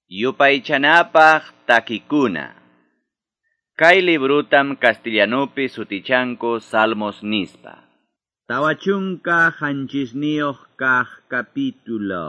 Yupaychanapaq takikuna. Kay librutam castellanopi sutichanku Salmos nispa. Tawachunka hanchisniyuq kaq capítulo.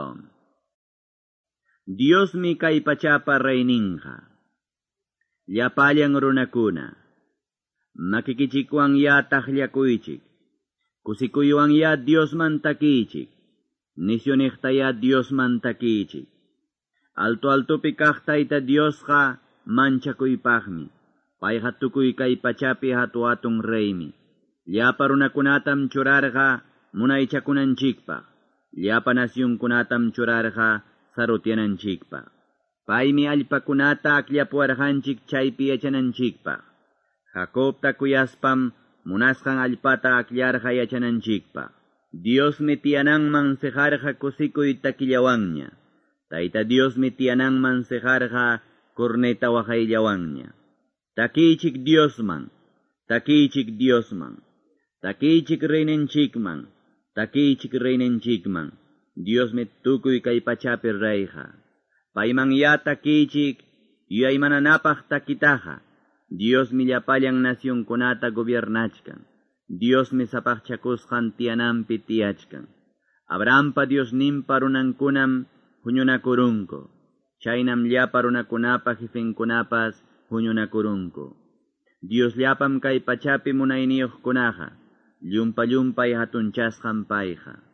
Diosmi kay pachapa reyninqa. Llapallan runakuna. Makikichikwan ya taklakuychik. Kusikuywan ya Diosman takichik. Nisyoniqta ya Diosman takichik. Altupi kaq Tayta Diosqa manchakuypaqmi. Payqa tukuy kay pachapi hatuatun reymi. Llapa runakunatam churarqa munaychakunanchikpaq. Llapa nasyunkunatam churarqa sarutyananchikpaq. Paymi allpakunata akllapuarqanchik chaypi yachananchikpaq. Jacobta kuyaspam munasqan allpata akllarqa yachananchikpaq. Diosmi tiyananman sejarqa kusikuy takillawanña. Tayta Diosmi tiyananman sejarqa corneta waqayllawanña. Takichik Diosman, takichik Diosman, takichik reynenchikman, takichik reynenchikman. Diosmi tukuy kay pachapi reyqa. Payman ya takichik yuyaymananapaq takitaqa. Diosmi llapallan nasyunkunata gobiernachkan. Diosmi sapaqchakusqan tiyananpi tiyachkan. Abrahampa Diosninpa runankunam huñunakurunku. Chaynam llapa runakunapa jefenkunapas huñunakurunku. Dios llapam kay pachapi munayniyuqkunaqa. Llumpa-llumpay hatunchasqan payqa.